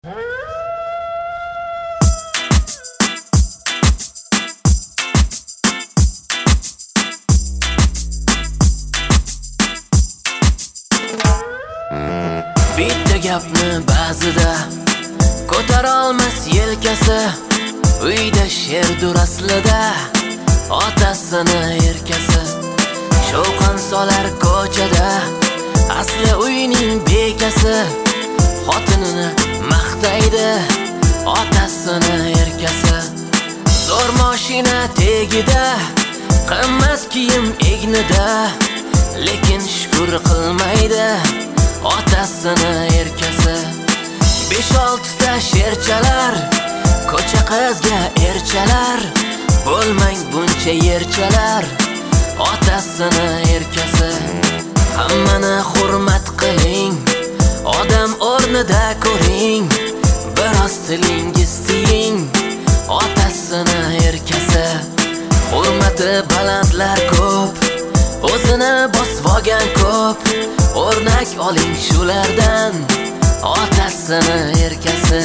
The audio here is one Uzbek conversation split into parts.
Bitta gapni ba'zida ko'tara olmas yelkasi. Uyda sherdur aslida otasini erkasi. Shovqin solar ko'chada asli uyning bekasi. Xotinini maqtaydi otasini erkasi. Zo'r mashina tegida, qimmat kiyim egnida, lekin shukr qilmaydi otasini erkasi. 5-6 ta sherchalar, ko'cha qizga erchalar. Bo'lmang buncha yerchalar, otasini erkasi. Hammani hurmat qiling, odam o'rnida ko'ring. Biroz tilingiz tiying, otasini erkasi. Hurmati balandlar ko'p, o'zini bosvogan ko'p. O'rnak oling shulardan, otasini erkasi.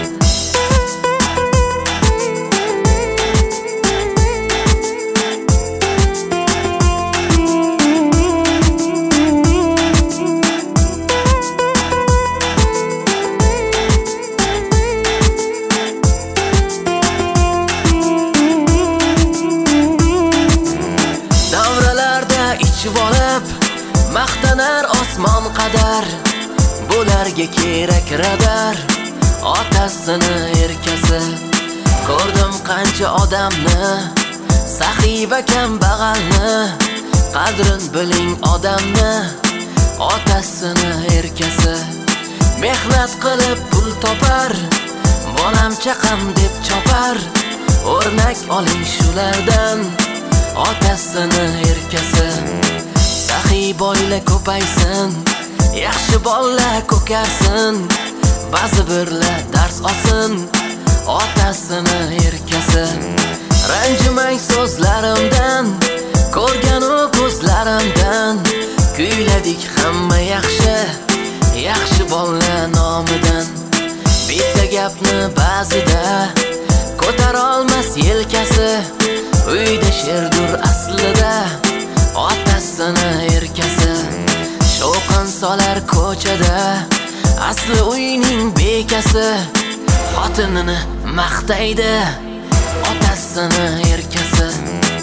Davralarda ichib olib maqtanar osmon qadar. Bularga kerak radar, otasini erkasi. Ko'rdim qancha odamni, saxiy va kambag'alni. Qadrin biling odamni, otasini erkasi. Mehnat qilib pul topar, bolam chaqam deb chopar. O'rnak oling shulardan, otasini erkasi. Saxiy boylar ko'paysin, yaxshi bolalar ko'karsin. Ba'zi birlar dars olsin, otasini erkasi. Ranjimang so'zlarimdan, ko'rgan u ko'zlarimdan. Kuyladik hamma yaxshi, yaxshi bolalar nomidan. Bitta gapni ba'zida ko'tara olmas yelkasi. Uyda sherdur aslida otasini erkasi. Shovqin solar ko'chada asli uyning bekasi. Xotinini maqtaydi otasini erkasi.